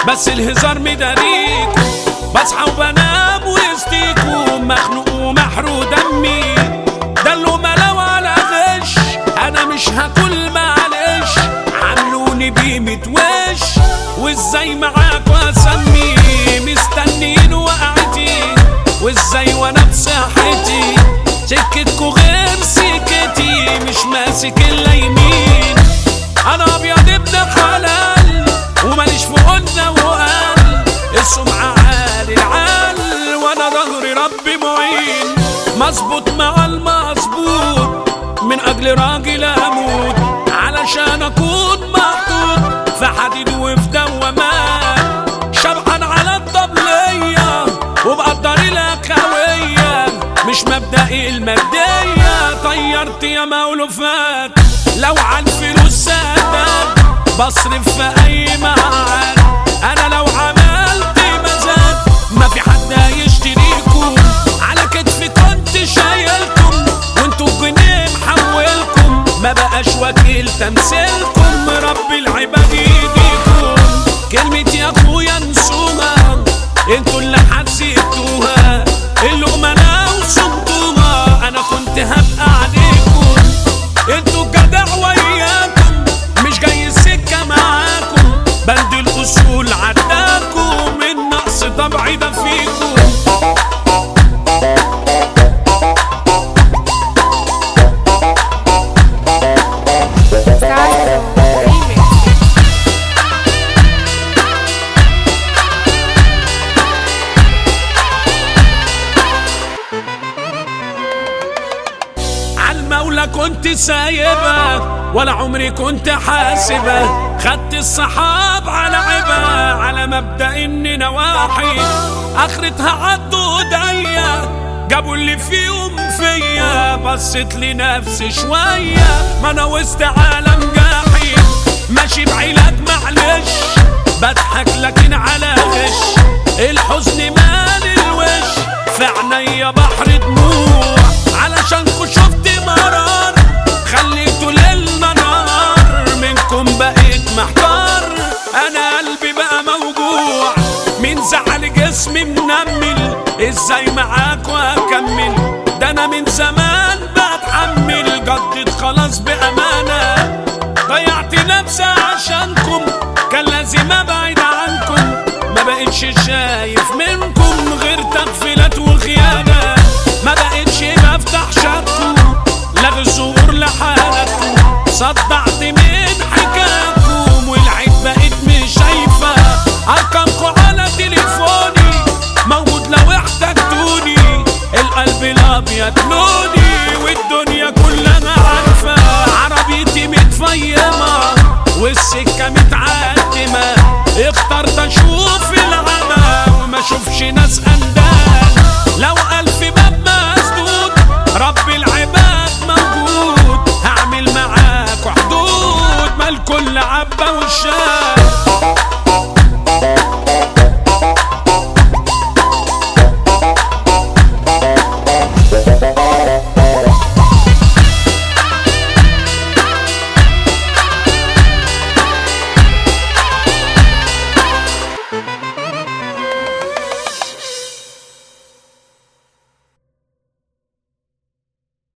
بس الهزار مداريكو، بصحى وبنام وسطيكو مخنوق ومحروق دمي، ده اللقمة لو على غش انا مش هاكل معلش، عاملوني بقيمة وش وازاي معاكوا اسمي، مستنيين وقعتي وازاي وانا بصحتي، سكتكوا غير سكتي مش ماسك الا يمين، انا ابيض ابن حلال وماليش في قلنا وقال، السمعة عالي العال وانا ظهري ربي معين، مظبوط مع المظبوط من اجل راجل اموت، علشان اكون محطوط في حديد وفي دوامات، شبعان على الطبلية وبقدر الاخوية مش مبدئي المادية، طيرت يا مولوفات لو عالفلوس سادات، بصرف في اي معاد، انا لو عملت مزاد ما في حد هيشتريكم، على كتفي كنت شايلكم وانتوا جنيه محولكم، ما بقاش وكيل تمثيلكم، رب العباد يديكم، كلمتي يا اخويا انسوها انتوا اللي حسيتوها، اللقمة انا وصمتوها، انا كنت هبقى عليكم، انتوا جدع وياكم مش جاي السكة معاكم، بند الاصول عداكم، من نقص طبعي ده فيكم. عالمولى كنت سايبة ولا عمري كنت حاسبة، خدت الصحاب على عبا على مبدأ اني نواحي، اخرتها عدوا ايديا جابوا اللي فيهم فيا، بصيت لنفسي شوية ما انا وسط عالم جاحي، ماشي بعلاج معلش بضحك لكن على غش، الحزن مال الوش في عينيا بحر دموع، علشانكوا شفت مرار خليتوا ليلنا نهار، منكم بقيت محتار انا قلبي بقى موجوع، من زعل جسمي منمل ازاي معاكوا اكمل، ده انا من زمان بتحمل جدد خلاص بامانه، ضيعت نفسي عشانكم كان لازم ابعد عنكم، ما بقتش شايف منكم غير تغفيلات وخيانه، ما بقتش بفتح شكو لغي الظهور لحالكم، صدعت من حكاكم والعيب بقيت مش شايفه، ارقامكم على تليفوني موجود لو احتجتوني، القلب الابيض له